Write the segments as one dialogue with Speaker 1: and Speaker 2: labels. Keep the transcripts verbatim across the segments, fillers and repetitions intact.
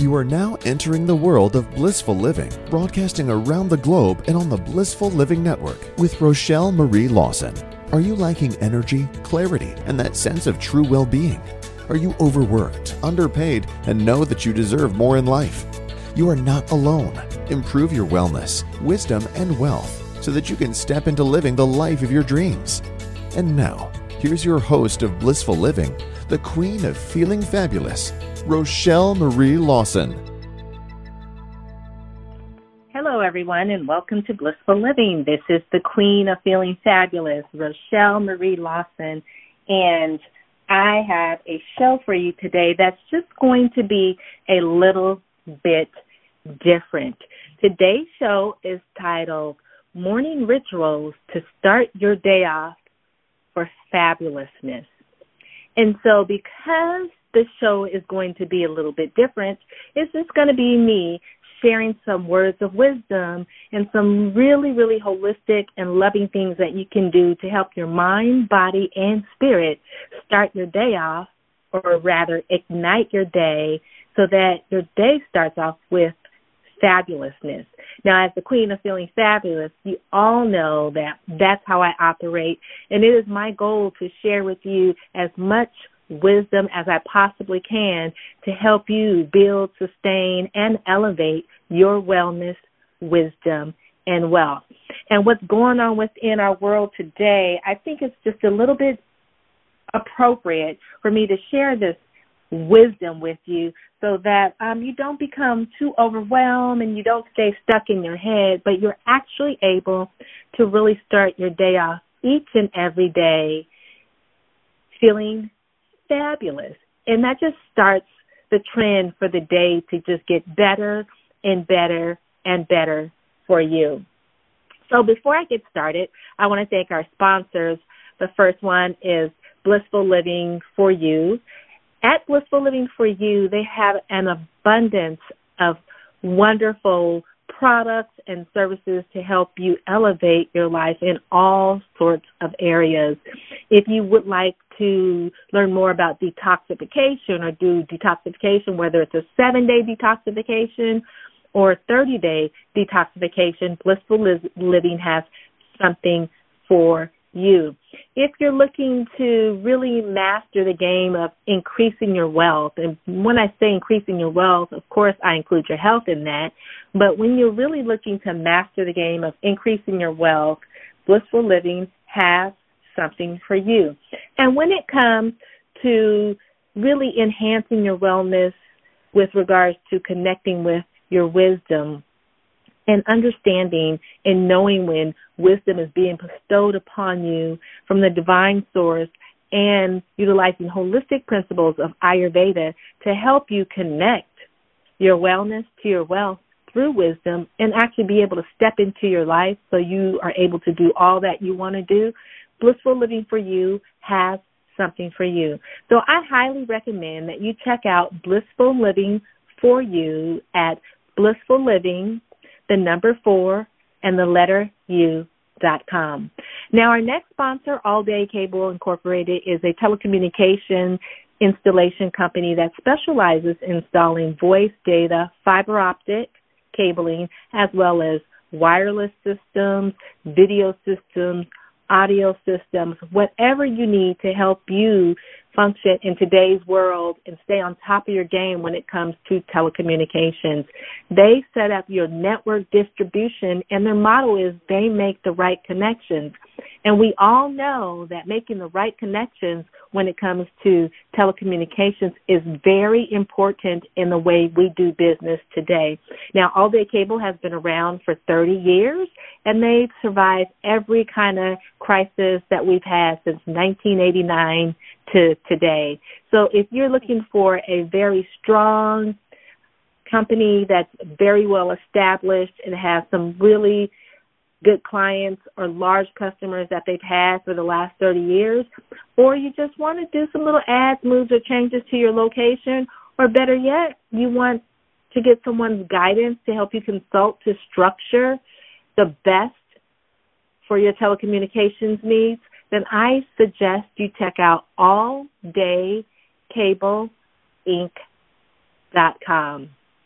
Speaker 1: You are now entering the world of blissful living, broadcasting around the globe and on the Blissful Living Network with Rochelle Marie Lawson. Are you lacking energy, clarity, and that sense of true well-being? Are you overworked, underpaid, and know that you deserve more in life? You are not alone. Improve your wellness, wisdom, and wealth so that you can step into living the life of your dreams. And now, here's your host of Blissful Living, the queen of feeling fabulous, Rochelle Marie Lawson.
Speaker 2: Hello, everyone, and welcome to Blissful Living. This is the queen of feeling fabulous, Rochelle Marie Lawson, and I have a show for you today that's just going to be a little bit different. Today's show is titled Morning Rituals to Start Your Day Off for Fabulousness. And so because the show is going to be a little bit different, it's just going to be me sharing some words of wisdom and some really, really holistic and loving things that you can do to help your mind, body, and spirit start your day off, or rather ignite your day so that your day starts off with fabulousness. Now, as the queen of feeling fabulous, you all know that that's how I operate, and it is my goal to share with you as much wisdom as I possibly can to help you build, sustain, and elevate your wellness, wisdom, and wealth. And what's going on within our world today, I think it's just a little bit appropriate for me to share this wisdom with you so that um, you don't become too overwhelmed and you don't stay stuck in your head, but you're actually able to really start your day off each and every day feeling fabulous. And that just starts the trend for the day to just get better and better and better for you. So before I get started, I want to thank our sponsors. The first one is Blissful Living for You. At Blissful Living for You, they have an abundance of wonderful products and services to help you elevate your life in all sorts of areas. If you would like to learn more about detoxification or do detoxification, whether it's a seven-day detoxification or thirty-day detoxification, Blissful Living has something for you. If you're looking to really master the game of increasing your wealth, and when I say increasing your wealth, of course I include your health in that, but when you're really looking to master the game of increasing your wealth, Blissful Living has something for you. And when it comes to really enhancing your wellness with regards to connecting with your wisdom and understanding and knowing when wisdom is being bestowed upon you from the divine source and utilizing holistic principles of Ayurveda to help you connect your wellness to your wealth through wisdom and actually be able to step into your life so you are able to do all that you want to do, Blissful Living for You has something for you. So I highly recommend that you check out Blissful Living for You at Blissful Living, the number four, and the letter U dot com. Now, our next sponsor, All Day Cable Incorporated, is a telecommunication installation company that specializes in installing voice, data, fiber optic cabling, as well as wireless systems, video systems, audio systems, whatever you need to help you function in today's world and stay on top of your game when it comes to telecommunications. They set up your network distribution, and their motto is they make the right connections. And we all know that making the right connections when it comes to telecommunications is very important in the way we do business today. Now, All Day Cable has been around for thirty years, and they've survived every kind of crisis that we've had since nineteen eighty-nine to today. So if you're looking for a very strong company that's very well established and has some really good clients or large customers that they've had for the last thirty years, or you just want to do some little ads, moves, or changes to your location, or better yet, you want to get someone's guidance to help you consult to structure the best for your telecommunications needs, then I suggest you check out all day cable inc dot com.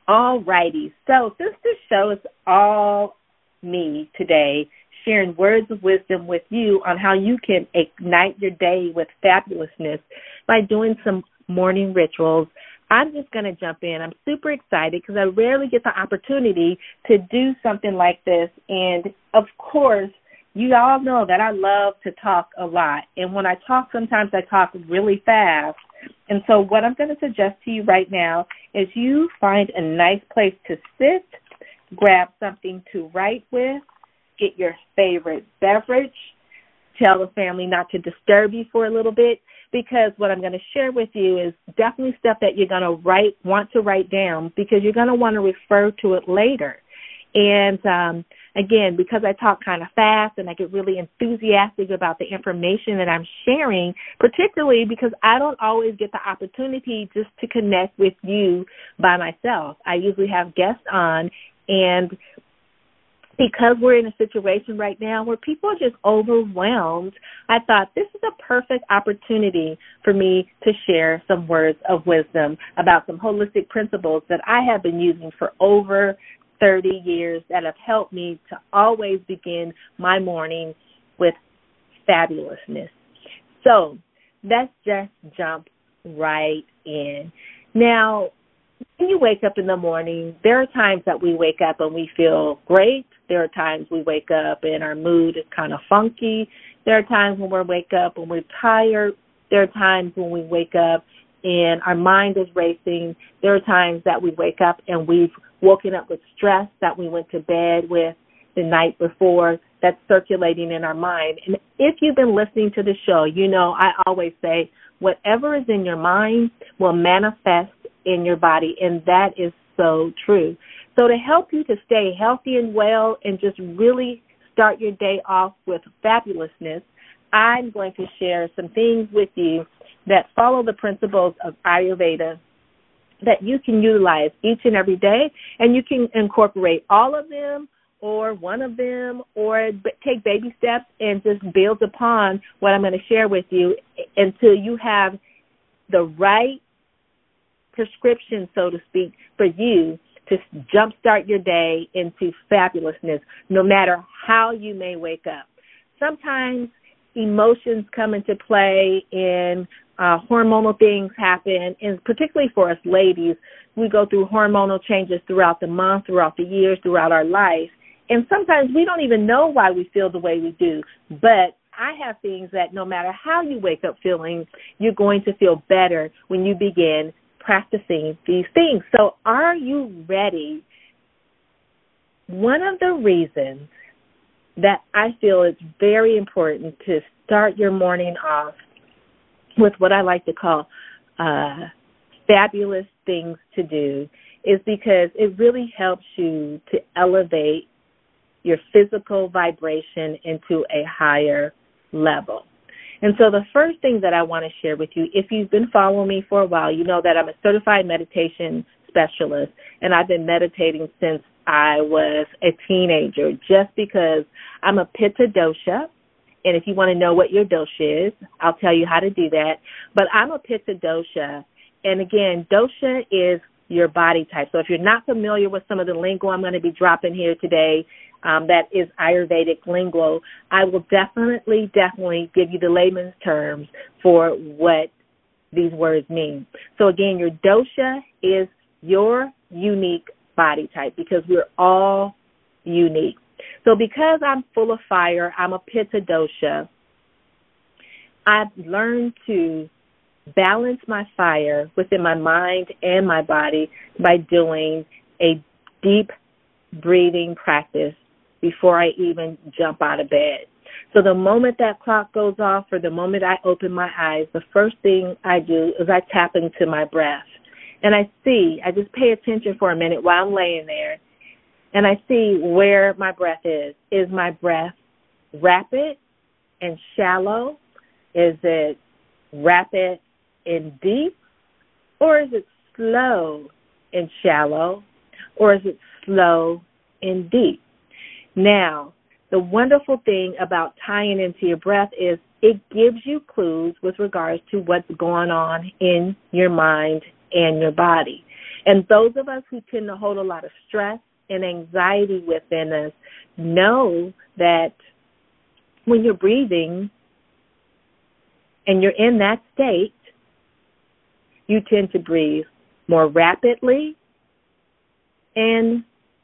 Speaker 2: All righty. So since this show is all me today, sharing words of wisdom with you on how you can ignite your day with fabulousness by doing some morning rituals, I'm just going to jump in. I'm super excited because I rarely get the opportunity to do something like this. And, of course, you all know that I love to talk a lot. And when I talk, sometimes I talk really fast. And so what I'm going to suggest to you right now is you find a nice place to sit, grab something to write with, get your favorite beverage, tell the family not to disturb you for a little bit, because what I'm going to share with you is definitely stuff that you're going to write, want to write down, because you're going to want to refer to it later. And, um, again, because I talk kind of fast and I get really enthusiastic about the information that I'm sharing, particularly because I don't always get the opportunity just to connect with you by myself. I usually have guests on, and because we're in a situation right now where people are just overwhelmed, I thought this is a perfect opportunity for me to share some words of wisdom about some holistic principles that I have been using for over thirty years that have helped me to always begin my morning with fabulousness. So let's just jump right in. Now, when you wake up in the morning, there are times that we wake up and we feel great. There are times we wake up and our mood is kind of funky. There are times when we wake up and we're tired. There are times when we wake up and our mind is racing. There are times that we wake up and we've woken up with stress that we went to bed with the night before that's circulating in our mind. And if you've been listening to the show, you know I always say whatever is in your mind will manifest in your body, and that is so true. So to help you to stay healthy and well and just really start your day off with fabulousness, I'm going to share some things with you that follow the principles of Ayurveda that you can utilize each and every day, and you can incorporate all of them or one of them or take baby steps and just build upon what I'm going to share with you until you have the right prescription, so to speak, for you to jumpstart your day into fabulousness, no matter how you may wake up. Sometimes emotions come into play and uh, hormonal things happen, and particularly for us ladies, we go through hormonal changes throughout the month, throughout the years, throughout our life, and sometimes we don't even know why we feel the way we do, but I have things that no matter how you wake up feeling, you're going to feel better when you begin practicing these things. So are you ready? One of the reasons that I feel it's very important to start your morning off with what I like to call uh, fabulous things to do is because it really helps you to elevate your physical vibration into a higher level. And so the first thing that I want to share with you, if you've been following me for a while, you know that I'm a certified meditation specialist, and I've been meditating since I was a teenager just because I'm a Pitta dosha. And if you want to know what your dosha is, I'll tell you how to do that. But I'm a Pitta dosha. And again, dosha is your body type. So if you're not familiar with some of the lingo I'm going to be dropping here today, um, that is Ayurvedic lingo, I will definitely, definitely give you the layman's terms for what these words mean. So again, your dosha is your unique body type because we're all unique. So because I'm full of fire, I'm a Pitta dosha, I've learned to balance my fire within my mind and my body by doing a deep breathing practice before I even jump out of bed. So the moment that clock goes off or the moment I open my eyes, the first thing I do is I tap into my breath. And I see, I just pay attention for a minute while I'm laying there, and I see where my breath is. Is my breath rapid and shallow? Is it rapid and deep? Or is it slow and shallow? Or is it slow and deep? Now, the wonderful thing about tying into your breath is it gives you clues with regards to what's going on in your mind and your body. And those of us who tend to hold a lot of stress and anxiety within us know that when you're breathing and you're in that state, you tend to breathe more rapidly and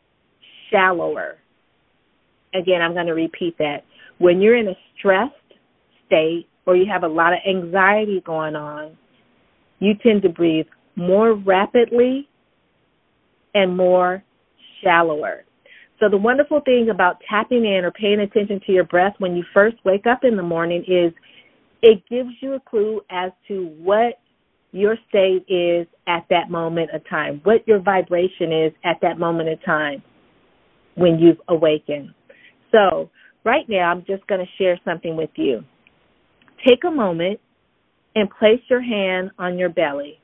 Speaker 2: shallower. Again, I'm going to repeat that. When you're in a stressed state or you have a lot of anxiety going on, you tend to breathe more rapidly and more shallower. So the wonderful thing about tapping in or paying attention to your breath when you first wake up in the morning is it gives you a clue as to what your state is at that moment of time, what your vibration is at that moment of time when you've awakened. So right now, I'm just going to share something with you. Take a moment and place your hand on your belly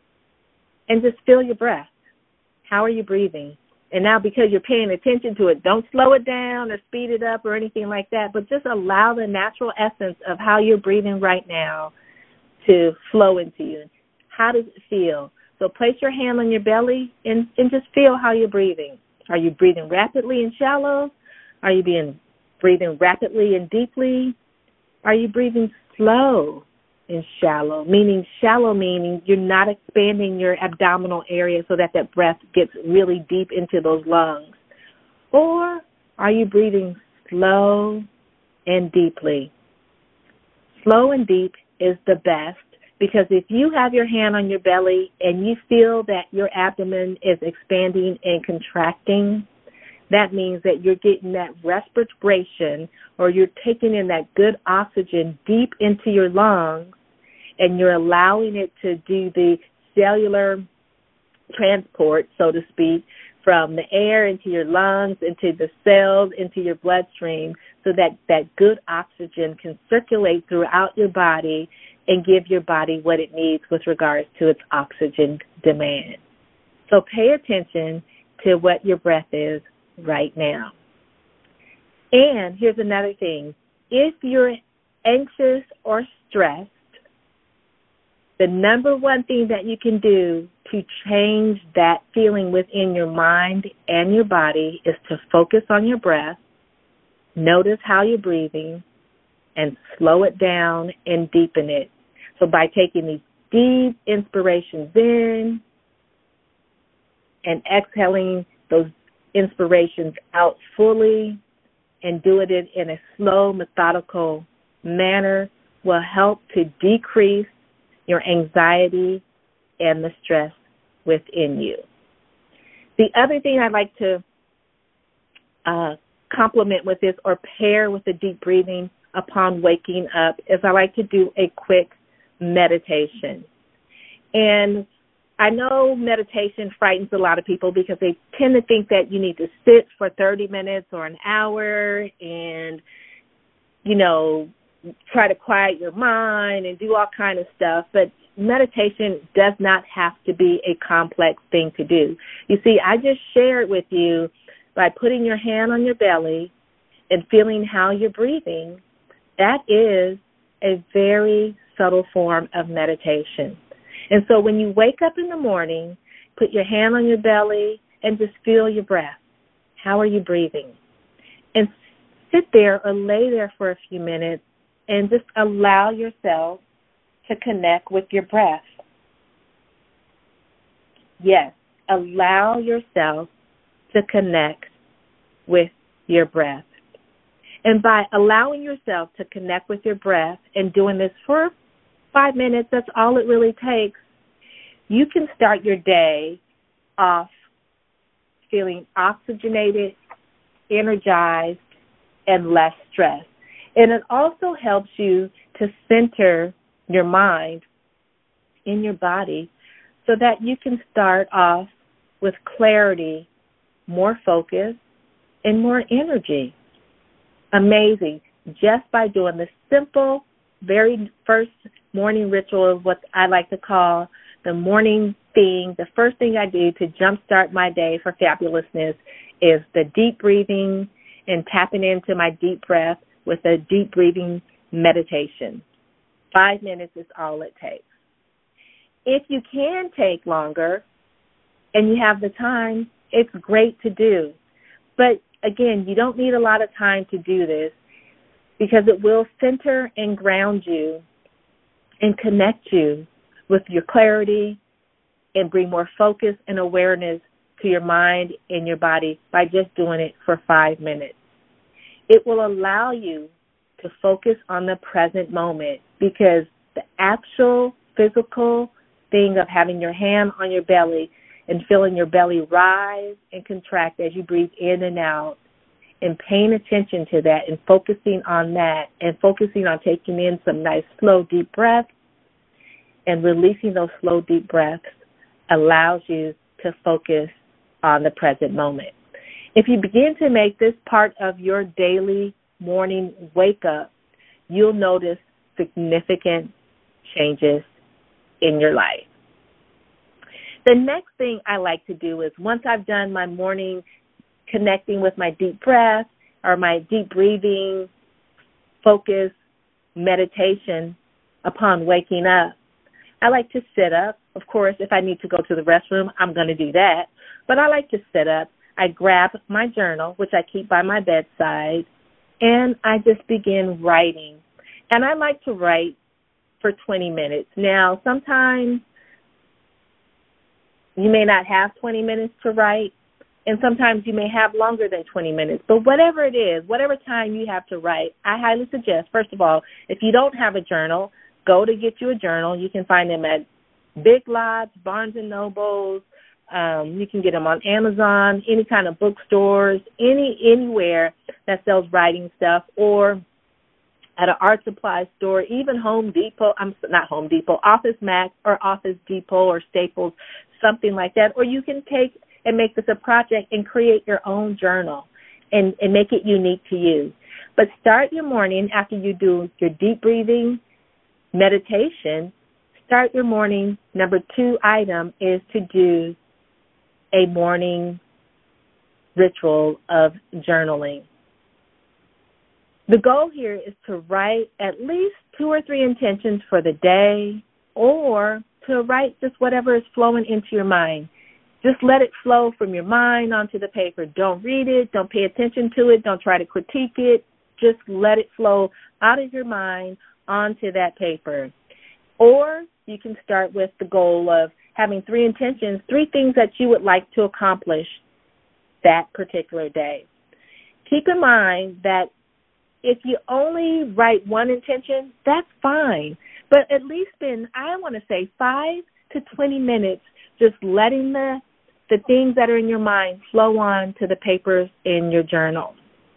Speaker 2: and just feel your breath. How are you breathing? And now, because you're paying attention to it, don't slow it down or speed it up or anything like that, but just allow the natural essence of how you're breathing right now to flow into you. How does it feel? So place your hand on your belly and, and just feel how you're breathing. Are you breathing rapidly and shallow? Are you being breathing rapidly and deeply? Are you breathing slow and shallow? Meaning shallow meaning you're not expanding your abdominal area so that that breath gets really deep into those lungs. Or are you breathing slow and deeply? Slow and deep is the best, because if you have your hand on your belly and you feel that your abdomen is expanding and contracting, that means that you're getting that respiration, or you're taking in that good oxygen deep into your lungs, and you're allowing it to do the cellular transport, so to speak, from the air into your lungs, into the cells, into your bloodstream, so that that good oxygen can circulate throughout your body and give your body what it needs with regards to its oxygen demand. So pay attention to what your breath is right now. And here's another thing. If you're anxious or stressed, the number one thing that you can do to change that feeling within your mind and your body is to focus on your breath, notice how you're breathing, and slow it down and deepen it. So by taking these deep inspirations in and exhaling those inspirations out fully and doing it in a slow, methodical manner will help to decrease your anxiety and the stress within you. The other thing I'd like to uh, complement with this or pair with the deep breathing upon waking up is I like to do a quick meditation. And I know meditation frightens a lot of people because they tend to think that you need to sit for thirty minutes or an hour and, you know, try to quiet your mind and do all kind of stuff. But meditation does not have to be a complex thing to do. You see, I just shared with you by putting your hand on your belly and feeling how you're breathing, that is a very subtle form of meditation. And so when you wake up in the morning, put your hand on your belly and just feel your breath. How are you breathing? And sit there or lay there for a few minutes and just allow yourself to connect with your breath. Yes, allow yourself to connect with your breath. And by allowing yourself to connect with your breath and doing this for five minutes, that's all it really takes, you can start your day off feeling oxygenated, energized, and less stressed. And it also helps you to center your mind in your body so that you can start off with clarity, more focus, and more energy. Amazing. Just by doing the simple, very first morning ritual of what I like to call the morning thing, the first thing I do to jumpstart my day for fabulousness is the deep breathing and tapping into my deep breath with a deep breathing meditation. Five minutes is all it takes. If you can take longer, and you have the time, it's great to do. But again, you don't need a lot of time to do this because it will center and ground you and connect you with your clarity and bring more focus and awareness to your mind and your body by just doing it for five minutes. It will allow you to focus on the present moment because the actual physical thing of having your hand on your belly and feeling your belly rise and contract as you breathe in and out and paying attention to that and focusing on that and focusing on taking in some nice, slow, deep breaths and releasing those slow, deep breaths allows you to focus on the present moment. If you begin to make this part of your daily morning wake up, you'll notice significant changes in your life. The next thing I like to do is once I've done my morning connecting with my deep breath or my deep breathing, focus, meditation upon waking up, I like to sit up. Of course, if I need to go to the restroom, I'm going to do that. But I like to sit up. I grab my journal, which I keep by my bedside, and I just begin writing. And I like to write for twenty minutes. Now, sometimes you may not have twenty minutes to write, and sometimes you may have longer than twenty minutes. But whatever it is, whatever time you have to write, I highly suggest, first of all, if you don't have a journal, go to get you a journal. You can find them at Big Lots, Barnes and Nobles. Um, you can get them on Amazon, any kind of bookstores, any anywhere that sells writing stuff, or at an art supply store, even Home Depot. I'm not Home Depot, Office Max or Office Depot or Staples, something like that. Or you can take and make this a project and create your own journal and, and make it unique to you. But start your morning after you do your deep breathing, meditation. Start your morning. Number two item is to do a morning ritual of journaling. The goal here is to write at least two or three intentions for the day, or to write just whatever is flowing into your mind. Just let it flow from your mind onto the paper. Don't read it. Don't pay attention to it. Don't try to critique it. Just let it flow out of your mind onto that paper. Or you can start with the goal of having three intentions, three things that you would like to accomplish that particular day. Keep in mind that if you only write one intention, that's fine. But at least spend, I want to say, five to twenty minutes just letting the, the things that are in your mind flow on to the papers in your journal.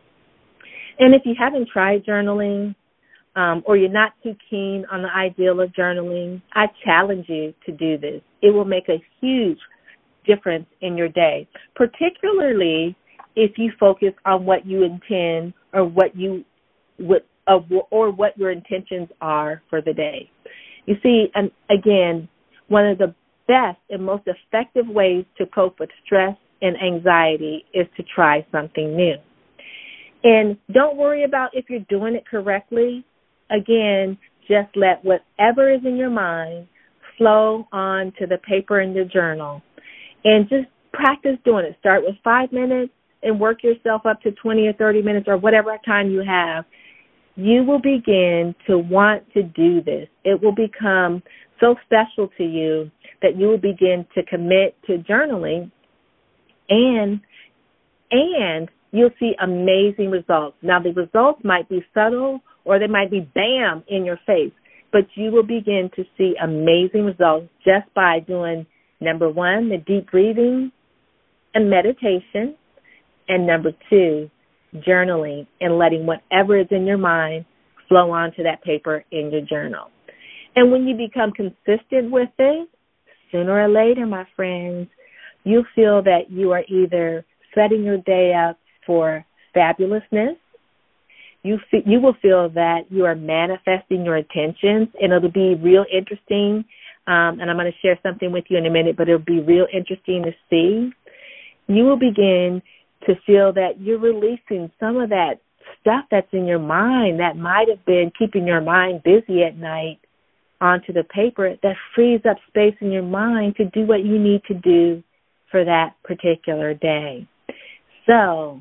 Speaker 2: And if you haven't tried journaling, Um, or you're not too keen on the ideal of journaling, I challenge you to do this. It will make a huge difference in your day, particularly if you focus on what you intend or what you would, uh, or what your intentions are for the day. You see, and again, one of the best and most effective ways to cope with stress and anxiety is to try something new. And don't worry about if you're doing it correctly. Again, just let whatever is in your mind flow on to the paper in your journal. And just practice doing it. Start with five minutes and work yourself up to twenty or thirty minutes or whatever time you have. You will begin to want to do this. It will become so special to you that you will begin to commit to journaling, and and you'll see amazing results. Now, the results might be subtle or they might be bam in your face, but you will begin to see amazing results just by doing, number one, the deep breathing and meditation, and number two, journaling and letting whatever is in your mind flow onto that paper in your journal. And when you become consistent with it, sooner or later, my friends, you'll feel that you are either setting your day up for fabulousness. You fe- you will feel that you are manifesting your intentions, and it'll be real interesting. Um, and I'm going to share something with you in a minute, but it'll be real interesting to see. You will begin to feel that you're releasing some of that stuff that's in your mind that might have been keeping your mind busy at night onto the paper. That frees up space in your mind to do what you need to do for that particular day. So,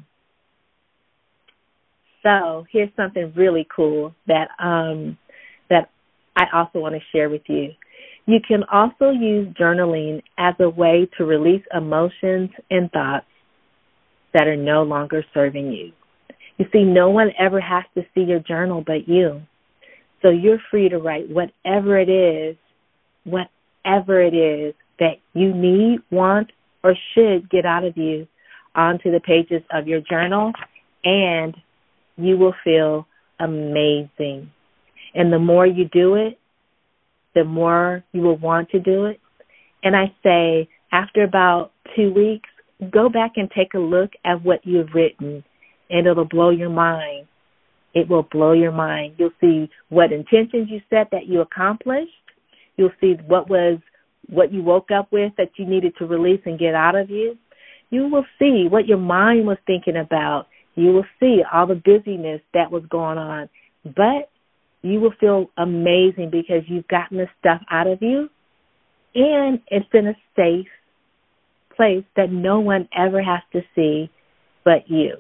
Speaker 2: so here's something really cool that um, that I also want to share with you. You can also use journaling as a way to release emotions and thoughts that are no longer serving you. You see, no one ever has to see your journal but you. So you're free to write whatever it is, whatever it is that you need, want, or should get out of you onto the pages of your journal, and you will feel amazing. And the more you do it, the more you will want to do it. And I say, after about two weeks, go back and take a look at what you've written, and it'll blow your mind. It will blow your mind. You'll see what intentions you set that you accomplished. You'll see what was what you woke up with that you needed to release and get out of you. You will see what your mind was thinking about. You will see all the busyness that was going on. But you will feel amazing because you've gotten the stuff out of you, and it's in a safe place that no one ever has to see but you.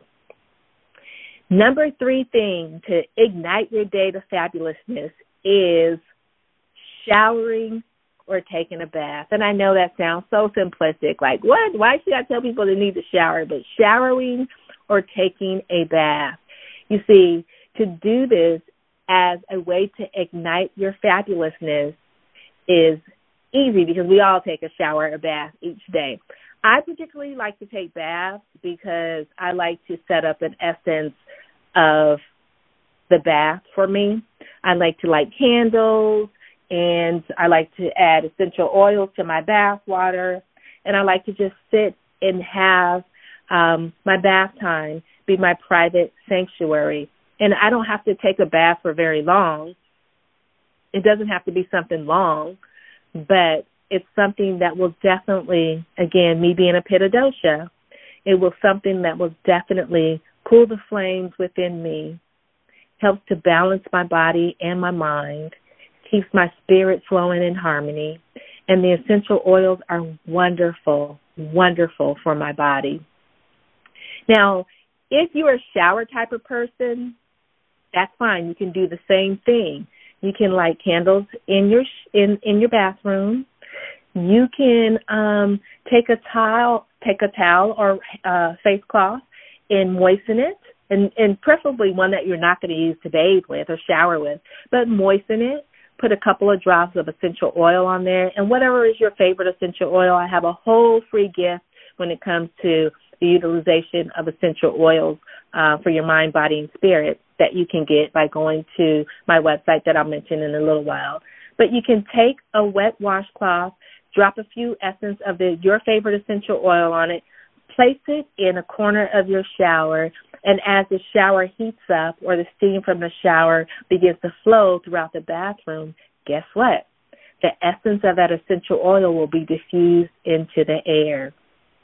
Speaker 2: Number three thing to ignite your day to fabulousness is showering or taking a bath. And I know that sounds so simplistic, like, what? Why should I tell people they need to shower? But showering or taking a bath. You see, to do this as a way to ignite your fabulousness is easy because we all take a shower or bath each day. I particularly like to take baths because I like to set up an essence of the bath for me. I like to light candles, and I like to add essential oils to my bath water, and I like to just sit and have um, my bath time be my private sanctuary. And I don't have to take a bath for very long. It doesn't have to be something long, but it's something that will definitely, again, me being a Pitta dosha, it will something that will definitely cool the flames within me, helps to balance my body and my mind, keeps my spirit flowing in harmony, and the essential oils are wonderful, wonderful for my body. Now, if you're a shower type of person, that's fine. You can do the same thing. You can light candles in your in, in your bathroom. You can um, take a towel, take a towel or uh, face cloth and moisten it, and, and preferably one that you're not going to use to bathe with or shower with, but moisten it. Put a couple of drops of essential oil on there, and whatever is your favorite essential oil. I have a whole free gift when it comes to the utilization of essential oils uh, for your mind, body, and spirit that you can get by going to my website that I'll mention in a little while. But you can take a wet washcloth, drop a few essence of the, your favorite essential oil on it, place it in a corner of your shower, and as the shower heats up or the steam from the shower begins to flow throughout the bathroom, guess what? The essence of that essential oil will be diffused into the air,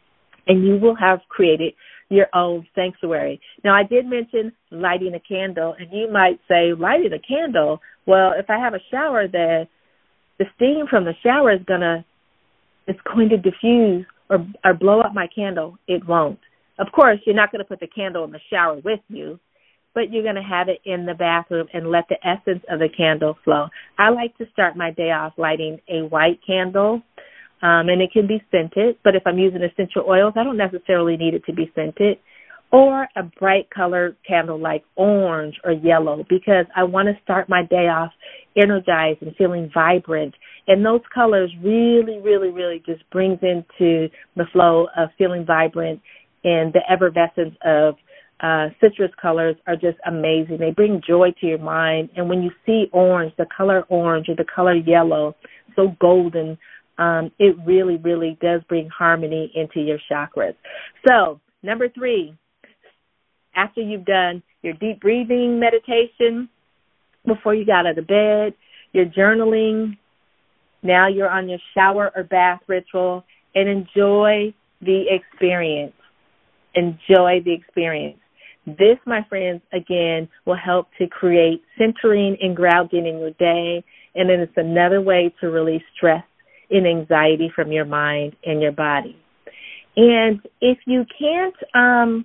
Speaker 2: and you will have created your own sanctuary. Now, I did mention lighting a candle, and you might say, lighting a candle? Well, if I have a shower, the the steam from the shower is gonna it's going to diffuse or, or blow up my candle. It won't. Of course, you're not going to put the candle in the shower with you, but you're going to have it in the bathroom and let the essence of the candle flow. I like to start my day off lighting a white candle, um, and it can be scented, but if I'm using essential oils, I don't necessarily need it to be scented, or a bright colored candle like orange or yellow, because I want to start my day off energized and feeling vibrant. And those colors really, really, really just brings into the flow of feeling vibrant, and the effervescence of uh, citrus colors are just amazing. They bring joy to your mind. And when you see orange, the color orange or the color yellow, so golden, um, it really, really does bring harmony into your chakras. So, number three, after you've done your deep breathing meditation, before you got out of bed, your journaling, now you're on your shower or bath ritual, and enjoy the experience. Enjoy the experience. This, my friends, again, will help to create centering and grounding in your day, and then it's another way to release stress and anxiety from your mind and your body. And if you can't, um,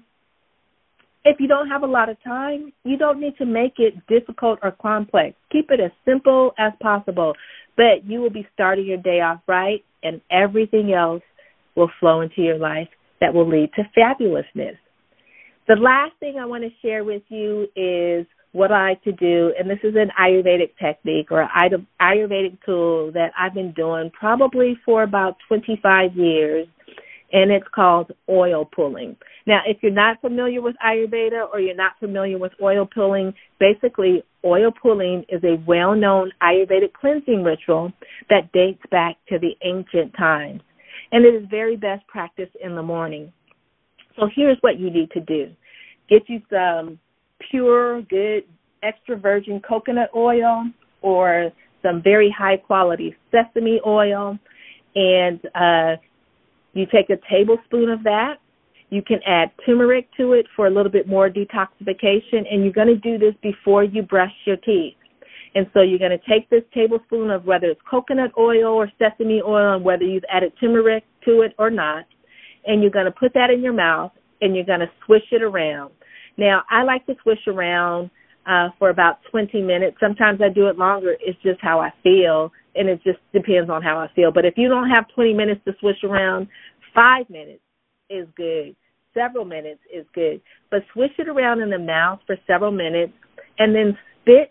Speaker 2: if you don't have a lot of time, you don't need to make it difficult or complex. Keep it as simple as possible, but you will be starting your day off right, and everything else will flow into your life that will lead to fabulousness. The last thing I want to share with you is what I like to do, and this is an Ayurvedic technique or an Ayurvedic tool that I've been doing probably for about twenty-five years, and it's called oil pulling. Now, if you're not familiar with Ayurveda or you're not familiar with oil pulling, basically oil pulling is a well-known Ayurvedic cleansing ritual that dates back to the ancient times, and it is very best practiced in the morning. So here's what you need to do. Get you some pure, good, extra virgin coconut oil or some very high-quality sesame oil, and uh, you take a tablespoon of that. You can add turmeric to it for a little bit more detoxification, and you're going to do this before you brush your teeth. And so you're going to take this tablespoon of whether it's coconut oil or sesame oil and whether you've added turmeric to it or not, and you're going to put that in your mouth, and you're going to swish it around. Now, I like to swish around uh, for about twenty minutes. Sometimes I do it longer. It's just how I feel, and it just depends on how I feel. But if you don't have twenty minutes to swish around, five minutes is good. Several minutes is good. But swish it around in the mouth for several minutes and then spit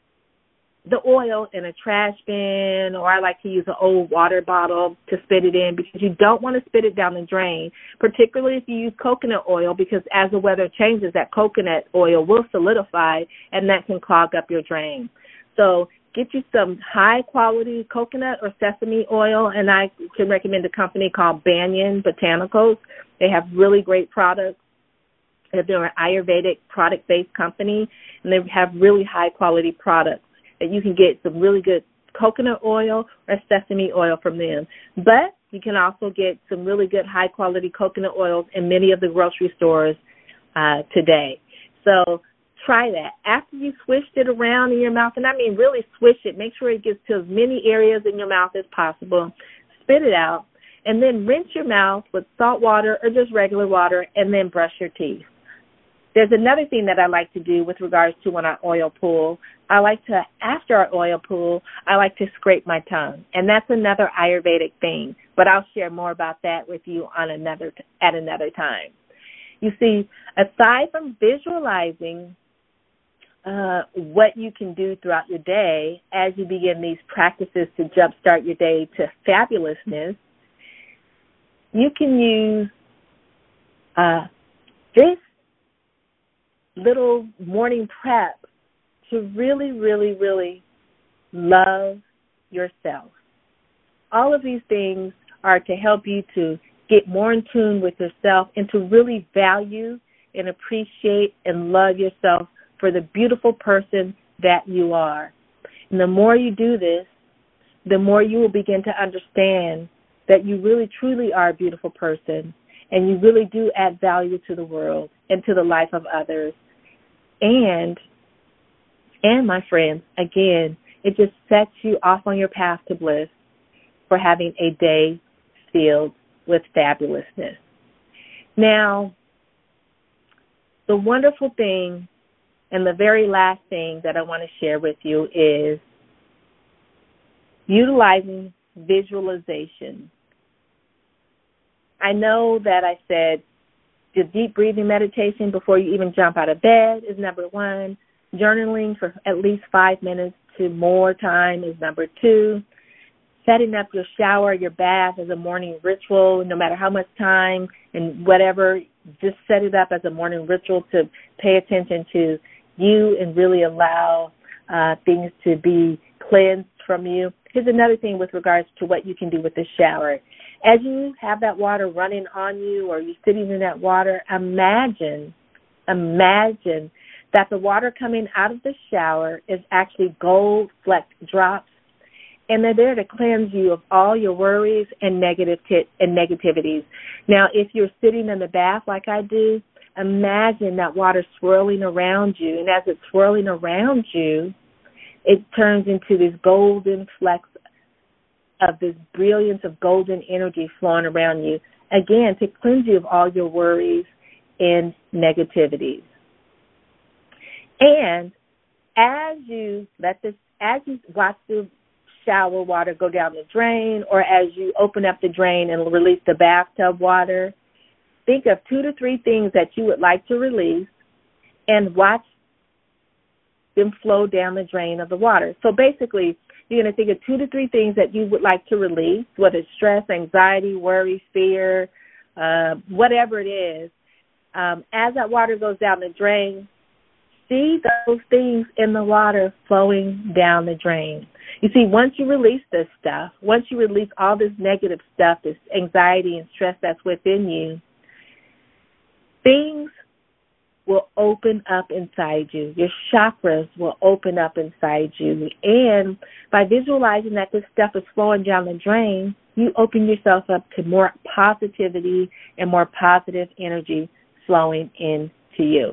Speaker 2: the oil in a trash bin, or I like to use an old water bottle to spit it in because you don't want to spit it down the drain, particularly if you use coconut oil, because as the weather changes, that coconut oil will solidify and that can clog up your drain. So get you some high-quality coconut or sesame oil, and I can recommend a company called Banyan Botanicals. They have really great products. They're an Ayurvedic product-based company, and they have really high-quality products that you can get some really good coconut oil or sesame oil from them. But you can also get some really good high-quality coconut oils in many of the grocery stores uh, today. So try that. After you swished it around in your mouth, and I mean really swish it, make sure it gets to as many areas in your mouth as possible, spit it out, and then rinse your mouth with salt water or just regular water, and then brush your teeth. There's another thing that I like to do with regards to when I oil pull. I like to, after I oil pull, I like to scrape my tongue, and that's another Ayurvedic thing, but I'll share more about that with you on another at another time. You see, aside from visualizing uh, what you can do throughout your day as you begin these practices to jumpstart your day to fabulousness, you can use uh, this little morning prep to really, really, really love yourself. All of these things are to help you to get more in tune with yourself and to really value and appreciate and love yourself for the beautiful person that you are. And the more you do this, the more you will begin to understand that you really, truly are a beautiful person, and you really do add value to the world and to the life of others. And, and my friends, again, it just sets you off on your path to bliss for having a day filled with fabulousness. Now, the wonderful thing and the very last thing that I want to share with you is utilizing visualization. I know that I said the deep breathing meditation before you even jump out of bed is number one. Journaling for at least five minutes to more time is number two. Setting up your shower, your bath as a morning ritual, no matter how much time and whatever, just set it up as a morning ritual to pay attention to you and really allow uh, things to be cleansed from you. Here's another thing with regards to what you can do with the shower. As you have that water running on you or you're sitting in that water, imagine, imagine that the water coming out of the shower is actually gold-flecked drops, and they're there to cleanse you of all your worries and negative t- and negativities. Now, if you're sitting in the bath like I do, imagine that water swirling around you, and as it's swirling around you, it turns into these golden flecks of this brilliance of golden energy flowing around you. again, to cleanse you of all your worries and negativities. And as you let this, as you watch the shower water go down the drain, or as you open up the drain and release the bathtub water, think of two to three things that you would like to release and watch them flow down the drain of the water. So basically, you're going to think of two to three things that you would like to release, whether it's stress, anxiety, worry, fear, uh, whatever it is. Um, as that water goes down the drain, see those things in the water flowing down the drain. You see, once you release this stuff, once you release all this negative stuff, this anxiety and stress that's within you, things will open up inside you. Your chakras will open up inside you. And by visualizing that this stuff is flowing down the drain, you open yourself up to more positivity and more positive energy flowing into you.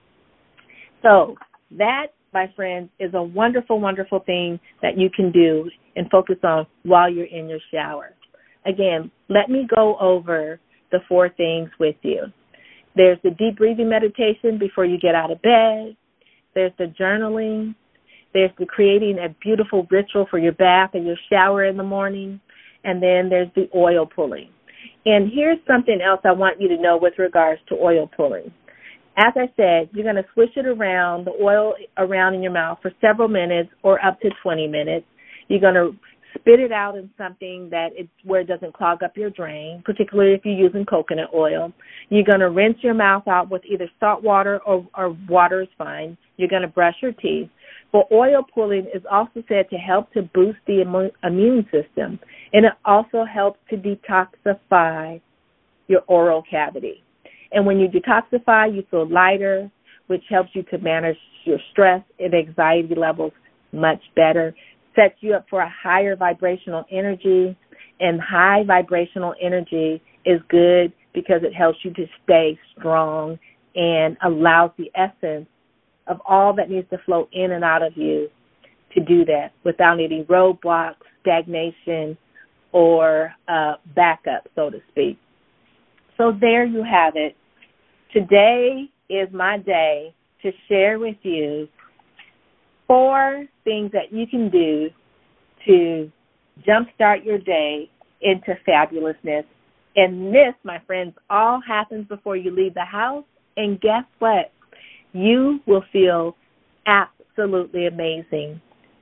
Speaker 2: So that, my friends, is a wonderful, wonderful thing that you can do and focus on while you're in your shower. Again, let me go over the four things with you. There's the deep breathing meditation before you get out of bed. There's the journaling. There's the creating a beautiful ritual for your bath and your shower in the morning. And then there's the oil pulling. And here's something else I want you to know with regards to oil pulling. As I said, you're going to swish it around, the oil around in your mouth for several minutes or up to twenty minutes. You're going to spit it out in something that it, where it doesn't clog up your drain, particularly if you're using coconut oil. You're going to rinse your mouth out with either salt water or, or water is fine. You're going to brush your teeth. But oil pulling is also said to help to boost the immu- immune system, and it also helps to detoxify your oral cavity. And when you detoxify, you feel lighter, which helps you to manage your stress and anxiety levels much better, sets you up for a higher vibrational energy, and high vibrational energy is good because it helps you to stay strong and allows the essence of all that needs to flow in and out of you to do that without any roadblocks, stagnation, or uh, backup, so to speak. So there you have it. Today is my day to share with you four things that you can do to jumpstart your day into fabulousness. And this, my friends, all happens before you leave the house. And guess what? You will feel absolutely amazing.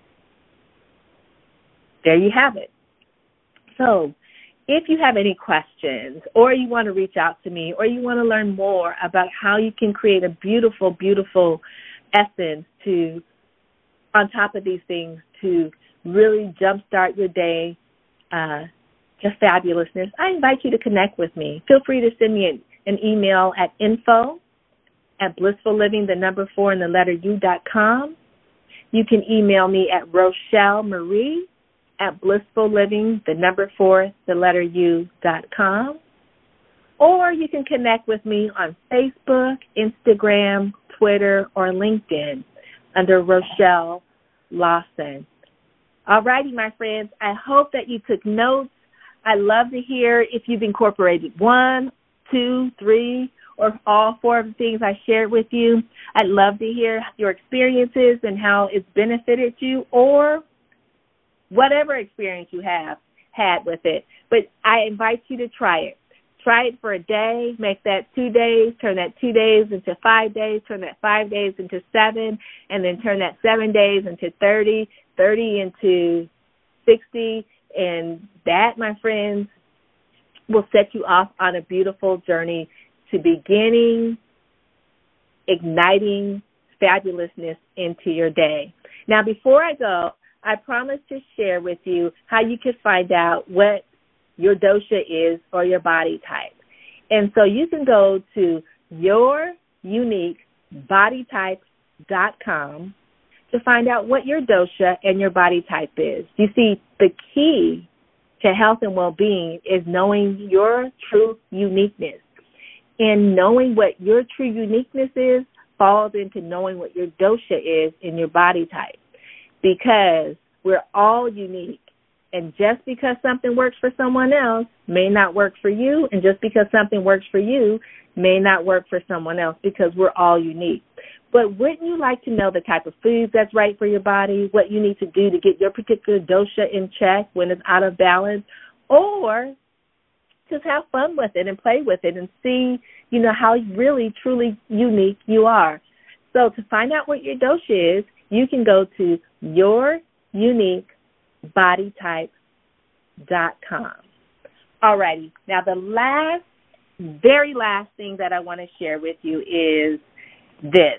Speaker 2: There you have it. So if you have any questions, or you want to reach out to me, or you want to learn more about how you can create a beautiful, beautiful essence to, on top of these things, to really jumpstart your day uh, to fabulousness, I invite you to connect with me. Feel free to send me an, an email at info at blissful living, the number four, and the letter U dot com. You can email me at Rochelle Marie at blissful living, the number four, the letter U dot com. Or you can connect with me on Facebook, Instagram, Twitter, or LinkedIn under Rochelle Lawson. All righty, my friends, I hope that you took notes. I love to hear if you've incorporated one, two, three, or all four of the things I shared with you. I'd love to hear your experiences and how it's benefited you, or whatever experience you have had with it. But I invite you to try it. Try it for a day, make that two days, turn that two days into five days, turn that five days into seven, and then turn that seven days into thirty, thirty into sixty, and that, my friends, will set you off on a beautiful journey to beginning, igniting fabulousness into your day. Now, before I go, I promise to share with you how you can find out what your dosha is or your body type. And so you can go to your unique body type dot com to find out what your dosha and your body type is. You see, the key to health and well-being is knowing your true uniqueness. And knowing what your true uniqueness is falls into knowing what your dosha is in your body type, because we're all unique And just because something works for someone else may not work for you, and just because something works for you may not work for someone else, because we're all unique. But wouldn't you like to know the type of foods that's right for your body, what you need to do to get your particular dosha in check when it's out of balance, or just have fun with it and play with it and see, you know, how really, truly unique you are. So to find out what your dosha is, you can go to your unique body type dot com. All righty. Now, the last, very last thing that I want to share with you is this.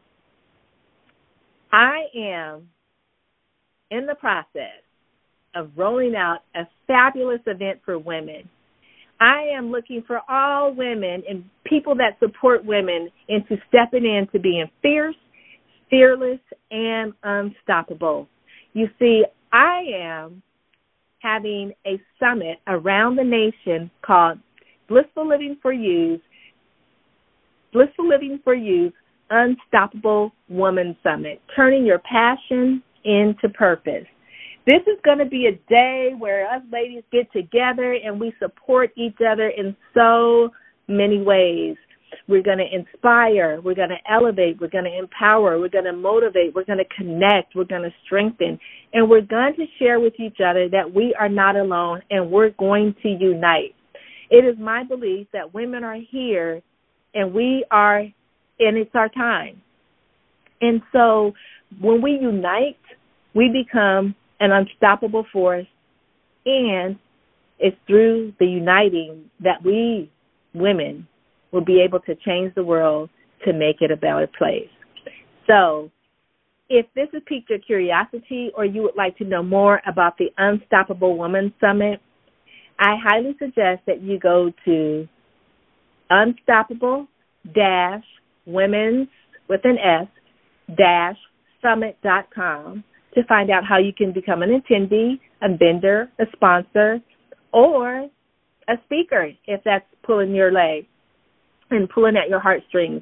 Speaker 2: I am in the process of rolling out a fabulous event for women. I am looking for all women and people that support women into stepping into being fierce, fearless, and unstoppable. You see, I am having a summit around the nation called Blissful Living for You's Blissful Living for You's Unstoppable Woman Summit, turning your passion into purpose. This is going to be a day where us ladies get together and we support each other in so many ways. We're going to inspire, we're going to elevate, we're going to empower, we're going to motivate, we're going to connect, we're going to strengthen, and we're going to share with each other that we are not alone and we're going to unite. It is my belief that women are here and we are, and it's our time. And so when we unite, we become an unstoppable force, and it's through the uniting that we women will be able to change the world to make it a better place. So if this has piqued your curiosity or you would like to know more about the Unstoppable Woman Summit, I highly suggest that you go to unstoppable dash women's with an S dash summit dot com to find out how you can become an attendee, a vendor, a sponsor, or a speaker if that's pulling your leg and pulling at your heartstrings.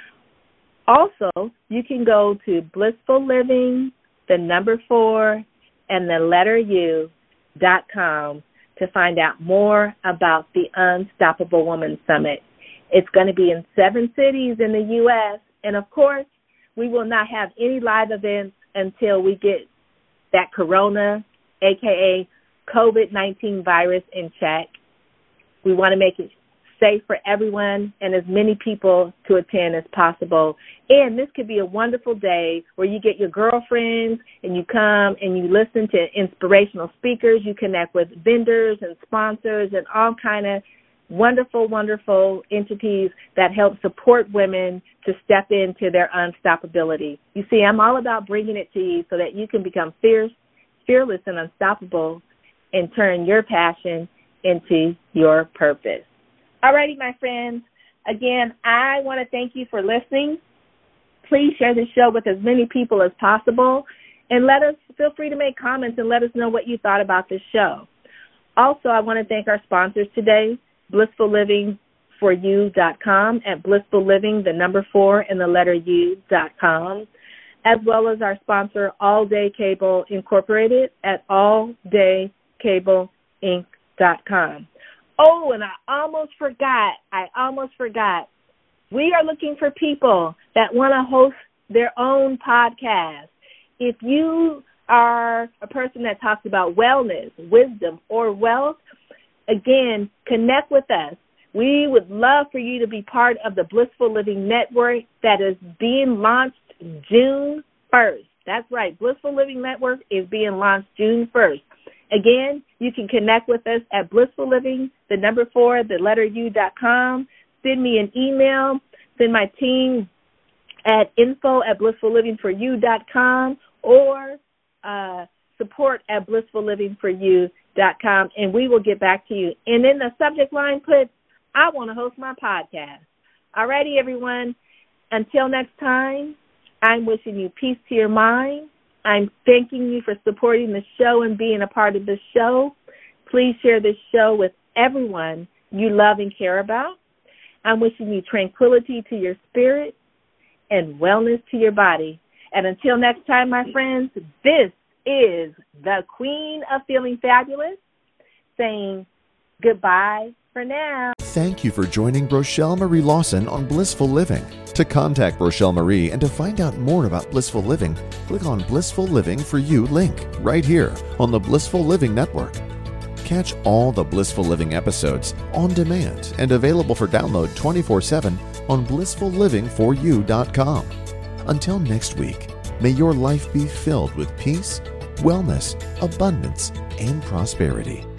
Speaker 2: Also, you can go to Blissful Living, the number four, and the letter U dot com to find out more about the Unstoppable Woman Summit. It's going to be in seven cities in the U S, and of course, we will not have any live events until we get that corona, a k a COVID nineteen virus, in check. We want to make it safe for everyone and as many people to attend as possible. And this could be a wonderful day where you get your girlfriends and you come and you listen to inspirational speakers. You connect with vendors and sponsors and all kind of wonderful, wonderful entities that help support women to step into their unstoppability. You see, I'm all about bringing it to you so that you can become fierce, fearless, and unstoppable and turn your passion into your purpose. All righty, my friends. Again, I want to thank you for listening. Please share this show with as many people as possible, and let us feel free to make comments and let us know what you thought about this show. Also, I want to thank our sponsors today, blissful living for you dot com at blissful living, the number four, and the letter U dot com, as well as our sponsor, All Day Cable Incorporated at all day cable inc dot com. Oh, and I almost forgot, I almost forgot. We are looking for people that want to host their own podcast. If you are a person that talks about wellness, wisdom, or wealth, again, connect with us. We would love for you to be part of the Blissful Living Network that is being launched June first. That's right. Blissful Living Network is being launched June first. Again, you can connect with us at Blissful Living, the number four, the letter U dot com. Send me an email. Send my team at info at blissful living for you dot com or uh, support at blissful living for you dot com, and we will get back to you. And in the subject line, put, I want to host my podcast. All righty, everyone. Until next time, I'm wishing you peace to your mind. I'm thanking you for supporting the show and being a part of the show. Please share this show with everyone you love and care about. I'm wishing you tranquility to your spirit and wellness to your body. And until next time, my friends, this is the Queen of Feeling Fabulous, saying goodbye for now.
Speaker 1: Thank you for joining Rochelle Marie Lawson on Blissful Living. To contact Rochelle Marie and to find out more about Blissful Living, click on Blissful Living for You link right here on the Blissful Living Network. Catch all the Blissful Living episodes on demand and available for download twenty-four seven on blissful living for you dot com. Until next week, may your life be filled with peace, wellness, abundance, and prosperity.